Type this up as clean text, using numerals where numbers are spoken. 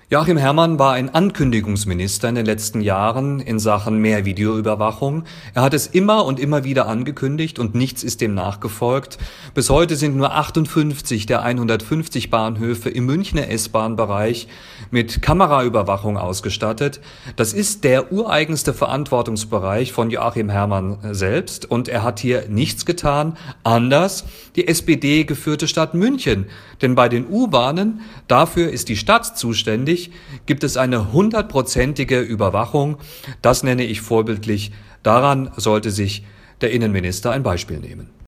Joachim Herrmann war ein Ankündigungsminister in den letzten Jahren in Sachen mehr Videoüberwachung. Er hat es immer und immer wieder angekündigt und nichts ist dem nachgefolgt. Bis heute sind nur 58 der 150 Bahnhöfe im Münchner S-Bahn-Bereich mit Kameraüberwachung ausgestattet. Das ist der ureigenste Verantwortungsbereich von Joachim Herrmann selbst und er hat hier nichts getan, anders die SPD-geführte Stadt München. Denn bei den U-Bahnen, dafür ist die Stadt zuständig, gibt es eine 100%ige Überwachung. Das nenne ich vorbildlich. Daran sollte sich der Innenminister ein Beispiel nehmen.